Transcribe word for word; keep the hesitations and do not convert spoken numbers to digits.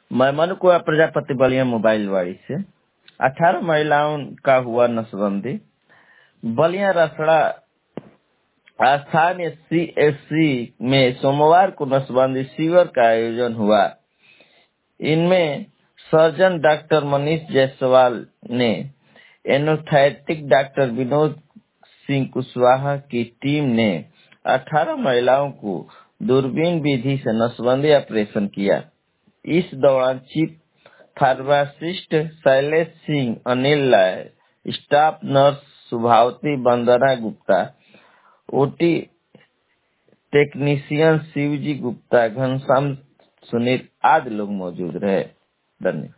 मैं मनुकुआ प्रजापति बलिया मोबाइल वाड़ी से। अठारह महिलाओं का हुआ नसबंदी। बलिया रसड़ा स्थानीय सीएससी में सोमवार को नसबंदी शिविर का आयोजन हुआ। इनमें सर्जन डॉक्टर मनीष जायसवाल ने एनोस्थेटिक डॉक्टर विनोद सिंह कुशवाहा की टीम ने अठारह महिलाओं को दूरबीन विधि से नसबंदी ऑपरेशन किया। इस दौरान chief pharmacist Shailesh Singh, Anil Rai, staff nurse Subhavati Vandana Gupta, OT technician Shivji Gupta, Ghanshyam Sunil आदि लोग मौजूद रहे। धन्यवाद।